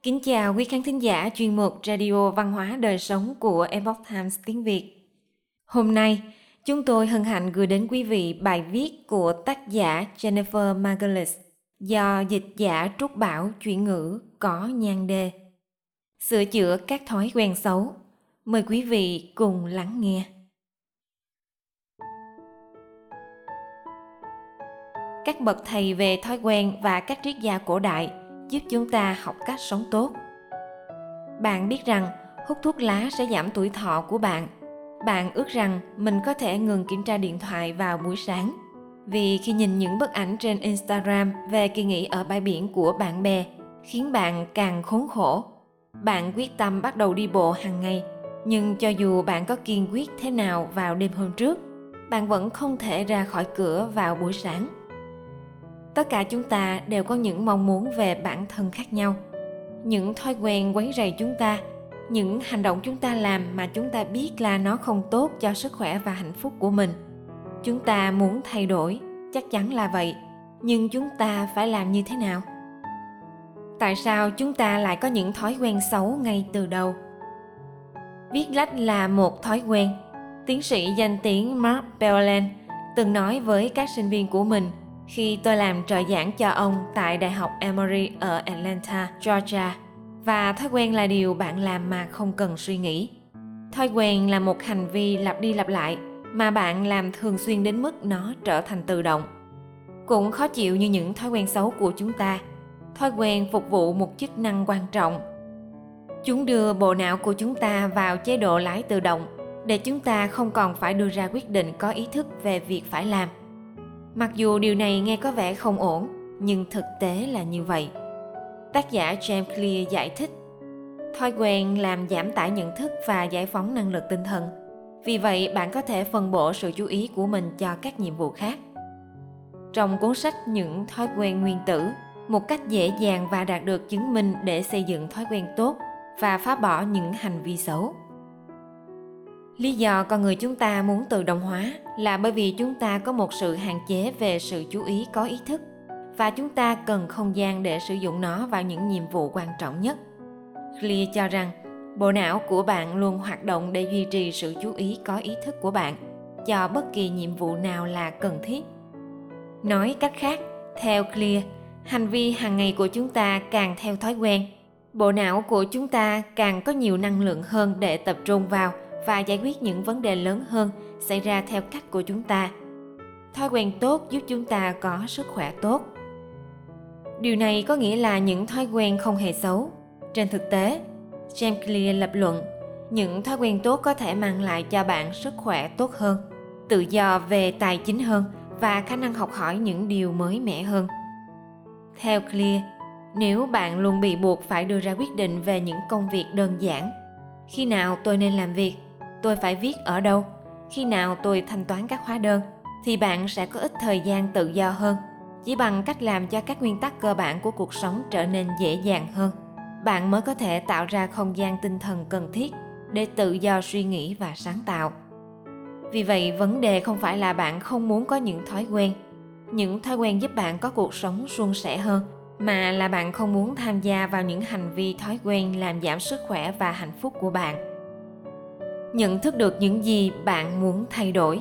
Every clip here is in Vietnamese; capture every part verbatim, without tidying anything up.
Kính chào quý khán thính giả chuyên mục Radio Văn hóa Đời Sống của Epoch Times tiếng Việt. Hôm nay, chúng tôi hân hạnh gửi đến quý vị bài viết của tác giả Jennifer Margulis do dịch giả Trúc Bảo chuyển ngữ có nhan đề Sửa chữa các thói quen xấu. Mời quý vị cùng lắng nghe. Các bậc thầy về thói quen và các triết gia cổ đại giúp chúng ta học cách sống tốt. Bạn biết rằng hút thuốc lá sẽ giảm tuổi thọ của bạn. Bạn ước rằng mình có thể ngừng kiểm tra điện thoại vào buổi sáng. Vì khi nhìn những bức ảnh trên Instagram về kỳ nghỉ ở bãi biển của bạn bè khiến bạn càng khốn khổ. Bạn quyết tâm bắt đầu đi bộ hàng ngày. Nhưng cho dù bạn có kiên quyết thế nào vào đêm hôm trước, bạn vẫn không thể ra khỏi cửa vào buổi sáng. Tất cả chúng ta đều có những mong muốn về bản thân khác nhau. Những thói quen quấy rầy chúng ta, những hành động chúng ta làm mà chúng ta biết là nó không tốt cho sức khỏe và hạnh phúc của mình. Chúng ta muốn thay đổi, chắc chắn là vậy, nhưng chúng ta phải làm như thế nào? Tại sao chúng ta lại có những thói quen xấu ngay từ đầu? Viết lách là một thói quen. Tiến sĩ danh tiếng Mark Belland từng nói với các sinh viên của mình khi tôi làm trợ giảng cho ông tại Đại học Emory ở Atlanta, Georgia. Và thói quen là điều bạn làm mà không cần suy nghĩ. Thói quen là một hành vi lặp đi lặp lại mà bạn làm thường xuyên đến mức nó trở thành tự động. Cũng khó chịu như những thói quen xấu của chúng ta. Thói quen phục vụ một chức năng quan trọng. Chúng đưa bộ não của chúng ta vào chế độ lái tự động để chúng ta không còn phải đưa ra quyết định có ý thức về việc phải làm. Mặc dù điều này nghe có vẻ không ổn, nhưng thực tế là như vậy. Tác giả James Clear giải thích, thói quen làm giảm tải nhận thức và giải phóng năng lực tinh thần. Vì vậy, bạn có thể phân bổ sự chú ý của mình cho các nhiệm vụ khác. Trong cuốn sách Những thói quen nguyên tử, một cách dễ dàng và đạt được chứng minh để xây dựng thói quen tốt và phá bỏ những hành vi xấu. Lý do con người chúng ta muốn tự động hóa là bởi vì chúng ta có một sự hạn chế về sự chú ý có ý thức và chúng ta cần không gian để sử dụng nó vào những nhiệm vụ quan trọng nhất. Clear cho rằng bộ não của bạn luôn hoạt động để duy trì sự chú ý có ý thức của bạn cho bất kỳ nhiệm vụ nào là cần thiết. Nói cách khác, theo Clear, hành vi hàng ngày của chúng ta càng theo thói quen, bộ não của chúng ta càng có nhiều năng lượng hơn để tập trung vào và giải quyết những vấn đề lớn hơn xảy ra theo cách của chúng ta. Thói quen tốt giúp chúng ta có sức khỏe tốt. Điều này có nghĩa là những thói quen không hề xấu. Trên thực tế, James Clear lập luận, những thói quen tốt có thể mang lại cho bạn sức khỏe tốt hơn, tự do về tài chính hơn và khả năng học hỏi những điều mới mẻ hơn. Theo Clear, nếu bạn luôn bị buộc phải đưa ra quyết định về những công việc đơn giản, khi nào tôi nên làm việc, tôi phải viết ở đâu, khi nào tôi thanh toán các hóa đơn, thì bạn sẽ có ít thời gian tự do hơn. Chỉ bằng cách làm cho các nguyên tắc cơ bản của cuộc sống trở nên dễ dàng hơn, bạn mới có thể tạo ra không gian tinh thần cần thiết để tự do suy nghĩ và sáng tạo. Vì vậy, vấn đề không phải là bạn không muốn có những thói quen, những thói quen giúp bạn có cuộc sống suôn sẻ hơn, mà là bạn không muốn tham gia vào những hành vi thói quen làm giảm sức khỏe và hạnh phúc của bạn. Nhận thức được những gì bạn muốn thay đổi.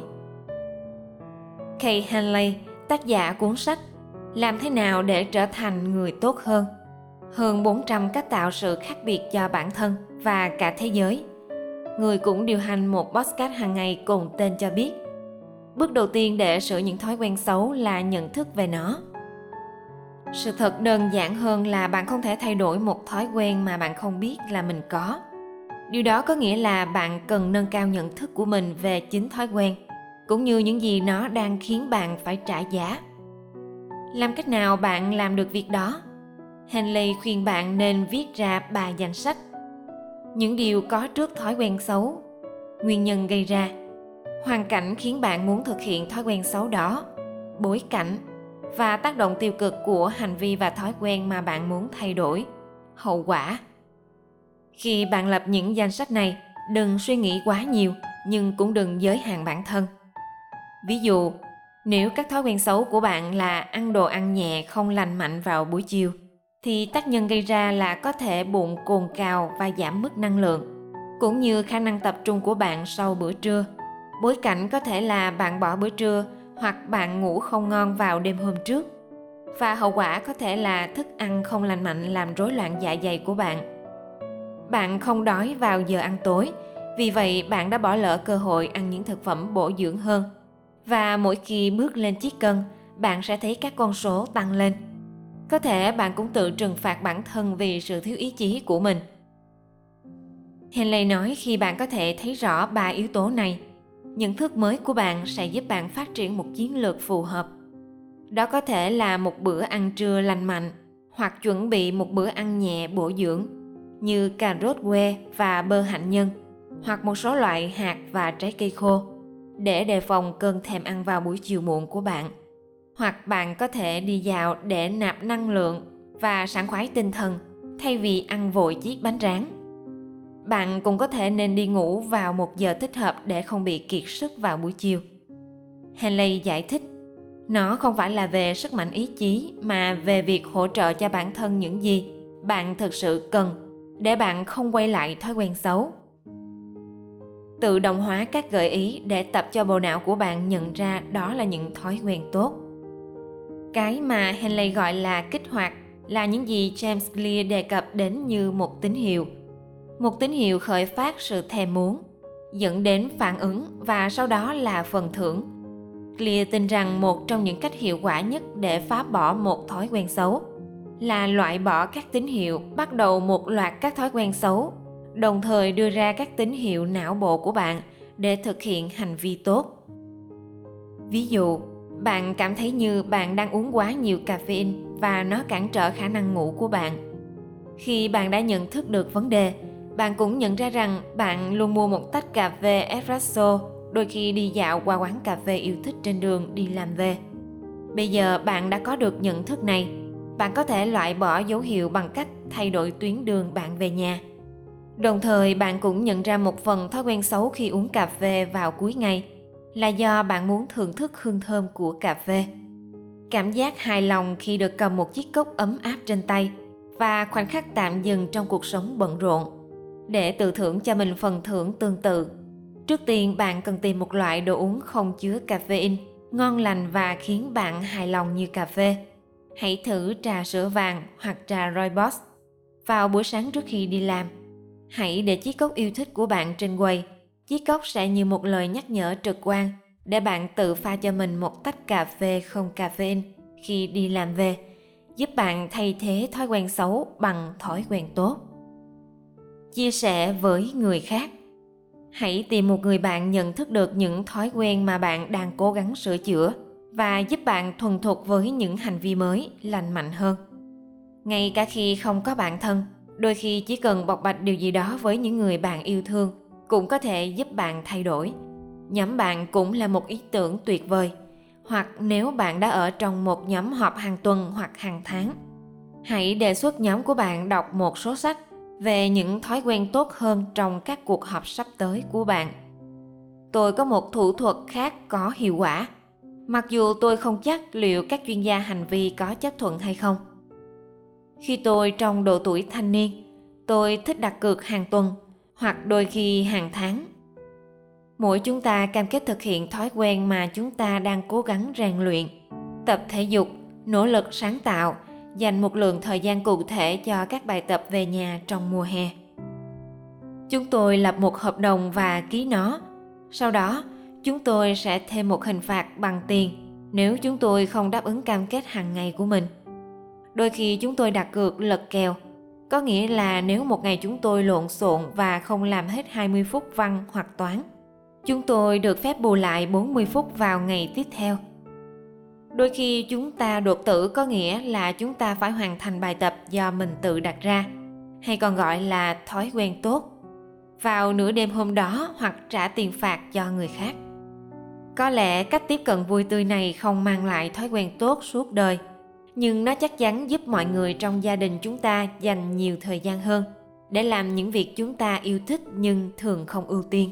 Kay Hanley, tác giả cuốn sách Làm thế nào để trở thành người tốt hơn? Hơn bốn trăm cách tạo sự khác biệt cho bản thân và cả thế giới. Người cũng điều hành một podcast hàng ngày cùng tên cho biết. Bước đầu tiên để sửa những thói quen xấu là nhận thức về nó. Sự thật đơn giản hơn là bạn không thể thay đổi một thói quen mà bạn không biết là mình có. Điều đó có nghĩa là bạn cần nâng cao nhận thức của mình về chính thói quen, cũng như những gì nó đang khiến bạn phải trả giá. Làm cách nào bạn làm được việc đó? Henley khuyên bạn nên viết ra ba danh sách. Những điều có trước thói quen xấu, nguyên nhân gây ra, hoàn cảnh khiến bạn muốn thực hiện thói quen xấu đó, bối cảnh và tác động tiêu cực của hành vi và thói quen mà bạn muốn thay đổi, hậu quả. Khi bạn lập những danh sách này, đừng suy nghĩ quá nhiều, nhưng cũng đừng giới hạn bản thân. Ví dụ, nếu các thói quen xấu của bạn là ăn đồ ăn nhẹ không lành mạnh vào buổi chiều, thì tác nhân gây ra là có thể bụng cồn cào và giảm mức năng lượng, cũng như khả năng tập trung của bạn sau bữa trưa. Bối cảnh có thể là bạn bỏ bữa trưa hoặc bạn ngủ không ngon vào đêm hôm trước. Và hậu quả có thể là thức ăn không lành mạnh làm rối loạn dạ dày của bạn. Bạn không đói vào giờ ăn tối, vì vậy bạn đã bỏ lỡ cơ hội ăn những thực phẩm bổ dưỡng hơn. Và mỗi khi bước lên chiếc cân, bạn sẽ thấy các con số tăng lên. Có thể bạn cũng tự trừng phạt bản thân vì sự thiếu ý chí của mình. Henley nói khi bạn có thể thấy rõ ba yếu tố này, nhận thức mới của bạn sẽ giúp bạn phát triển một chiến lược phù hợp. Đó có thể là một bữa ăn trưa lành mạnh, hoặc chuẩn bị một bữa ăn nhẹ bổ dưỡng, như cà rốt que và bơ hạnh nhân, hoặc một số loại hạt và trái cây khô, để đề phòng cơn thèm ăn vào buổi chiều muộn của bạn. Hoặc bạn có thể đi dạo để nạp năng lượng và sảng khoái tinh thần, thay vì ăn vội chiếc bánh rán. Bạn cũng có thể nên đi ngủ vào một giờ thích hợp để không bị kiệt sức vào buổi chiều. Henley giải thích, nó không phải là về sức mạnh ý chí mà về việc hỗ trợ cho bản thân những gì bạn thực sự cần để bạn không quay lại thói quen xấu. Tự động hóa các gợi ý để tập cho bộ não của bạn nhận ra đó là những thói quen tốt. Cái mà Henley gọi là kích hoạt là những gì James Clear đề cập đến như một tín hiệu. Một tín hiệu khởi phát sự thèm muốn, dẫn đến phản ứng và sau đó là phần thưởng. Clear tin rằng một trong những cách hiệu quả nhất để phá bỏ một thói quen xấu là loại bỏ các tín hiệu bắt đầu một loạt các thói quen xấu, đồng thời đưa ra các tín hiệu não bộ của bạn để thực hiện hành vi tốt. Ví dụ, bạn cảm thấy như bạn đang uống quá nhiều caffeine và nó cản trở khả năng ngủ của bạn. Khi bạn đã nhận thức được vấn đề, bạn cũng nhận ra rằng bạn luôn mua một tách cà phê espresso, đôi khi đi dạo qua quán cà phê yêu thích trên đường đi làm về. Bây giờ bạn đã có được nhận thức này, bạn có thể loại bỏ dấu hiệu bằng cách thay đổi tuyến đường bạn về nhà. Đồng thời bạn cũng nhận ra một phần thói quen xấu khi uống cà phê vào cuối ngày là do bạn muốn thưởng thức hương thơm của cà phê. Cảm giác hài lòng khi được cầm một chiếc cốc ấm áp trên tay và khoảnh khắc tạm dừng trong cuộc sống bận rộn để tự thưởng cho mình phần thưởng tương tự. Trước tiên bạn cần tìm một loại đồ uống không chứa caffeine, ngon lành và khiến bạn hài lòng như cà phê. Hãy thử trà sữa vàng hoặc trà rooibos vào buổi sáng trước khi đi làm. Hãy để chiếc cốc yêu thích của bạn trên quầy. Chiếc cốc sẽ như một lời nhắc nhở trực quan để bạn tự pha cho mình một tách cà phê không caffeine khi đi làm về, giúp bạn thay thế thói quen xấu bằng thói quen tốt. Chia sẻ với người khác. Hãy tìm một người bạn nhận thức được những thói quen mà bạn đang cố gắng sửa chữa và giúp bạn thuần thục với những hành vi mới, lành mạnh hơn. Ngay cả khi không có bạn thân, đôi khi chỉ cần bộc bạch điều gì đó với những người bạn yêu thương cũng có thể giúp bạn thay đổi. Nhóm bạn cũng là một ý tưởng tuyệt vời. Hoặc nếu bạn đã ở trong một nhóm họp hàng tuần hoặc hàng tháng, hãy đề xuất nhóm của bạn đọc một số sách về những thói quen tốt hơn trong các cuộc họp sắp tới của bạn. Tôi có một thủ thuật khác có hiệu quả, mặc dù tôi không chắc liệu các chuyên gia hành vi có chấp thuận hay không. Khi tôi trong độ tuổi thanh niên, tôi thích đặt cược hàng tuần hoặc đôi khi hàng tháng. Mỗi chúng ta cam kết thực hiện thói quen mà chúng ta đang cố gắng rèn luyện, tập thể dục, nỗ lực sáng tạo, dành một lượng thời gian cụ thể cho các bài tập về nhà trong mùa hè. Chúng tôi lập một hợp đồng và ký nó. Sau đó, chúng tôi sẽ thêm một hình phạt bằng tiền nếu chúng tôi không đáp ứng cam kết hàng ngày của mình. Đôi khi chúng tôi đặt cược lật kèo, có nghĩa là nếu một ngày chúng tôi lộn xộn và không làm hết hai mươi phút văn hoặc toán, chúng tôi được phép bù lại bốn mươi phút vào ngày tiếp theo. Đôi khi chúng ta đột tử, có nghĩa là chúng ta phải hoàn thành bài tập do mình tự đặt ra, hay còn gọi là thói quen tốt, vào nửa đêm hôm đó hoặc trả tiền phạt cho người khác. Có lẽ cách tiếp cận vui tươi này không mang lại thói quen tốt suốt đời, nhưng nó chắc chắn giúp mọi người trong gia đình chúng ta dành nhiều thời gian hơn để làm những việc chúng ta yêu thích nhưng thường không ưu tiên.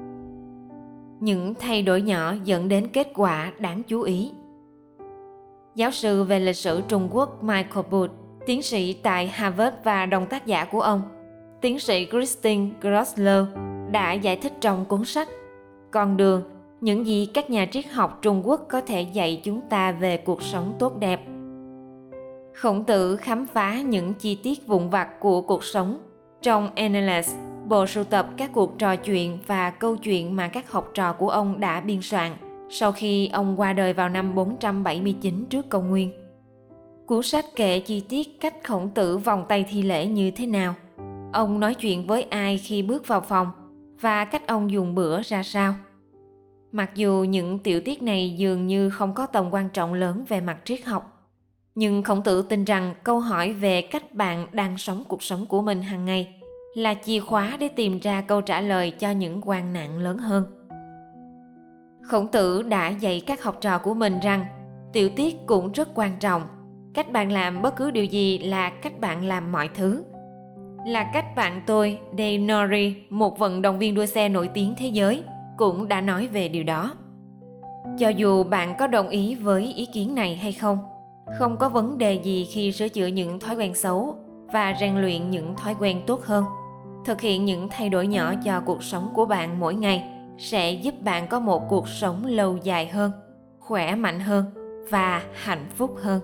Những thay đổi nhỏ dẫn đến kết quả đáng chú ý. Giáo sư về lịch sử Trung Quốc Michael Booth tiến sĩ tại Harvard và đồng tác giả của ông, tiến sĩ Christine Grossler, đã giải thích trong cuốn sách Con đường, những gì các nhà triết học Trung Quốc có thể dạy chúng ta về cuộc sống tốt đẹp. Khổng Tử khám phá những chi tiết vụn vặt của cuộc sống trong Annales, bộ sưu tập các cuộc trò chuyện và câu chuyện mà các học trò của ông đã biên soạn sau khi ông qua đời vào năm bốn trăm bảy mươi chín trước công nguyên. Cuốn sách kể chi tiết cách Khổng Tử vòng tay thi lễ như thế nào, ông nói chuyện với ai khi bước vào phòng và cách ông dùng bữa ra sao. Mặc dù những tiểu tiết này dường như không có tầm quan trọng lớn về mặt triết học, nhưng Khổng Tử tin rằng câu hỏi về cách bạn đang sống cuộc sống của mình hàng ngày là chìa khóa để tìm ra câu trả lời cho những quan nạn lớn hơn. Khổng Tử đã dạy các học trò của mình rằng tiểu tiết cũng rất quan trọng. Cách bạn làm bất cứ điều gì là cách bạn làm mọi thứ. Là cách bạn tôi, Dave Norrie, một vận động viên đua xe nổi tiếng thế giới, cũng đã nói về điều đó. Cho dù bạn có đồng ý với ý kiến này hay không, không có vấn đề gì khi sửa chữa những thói quen xấu và rèn luyện những thói quen tốt hơn. Thực hiện những thay đổi nhỏ cho cuộc sống của bạn mỗi ngày sẽ giúp bạn có một cuộc sống lâu dài hơn, khỏe mạnh hơn và hạnh phúc hơn.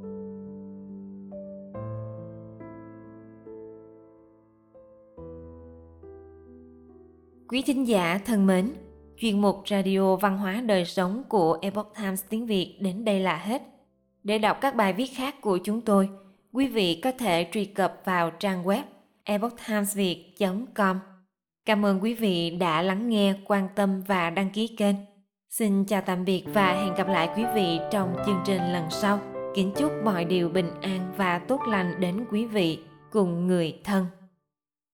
Quý thính giả thân mến, chuyên mục Radio Văn hóa Đời Sống của Epoch Times tiếng Việt đến đây là hết. Để đọc các bài viết khác của chúng tôi, quý vị có thể truy cập vào trang web epoch times viet chấm com. Cảm ơn quý vị đã lắng nghe, quan tâm và đăng ký kênh. Xin chào tạm biệt và hẹn gặp lại quý vị trong chương trình lần sau. Kính chúc mọi điều bình an và tốt lành đến quý vị cùng người thân.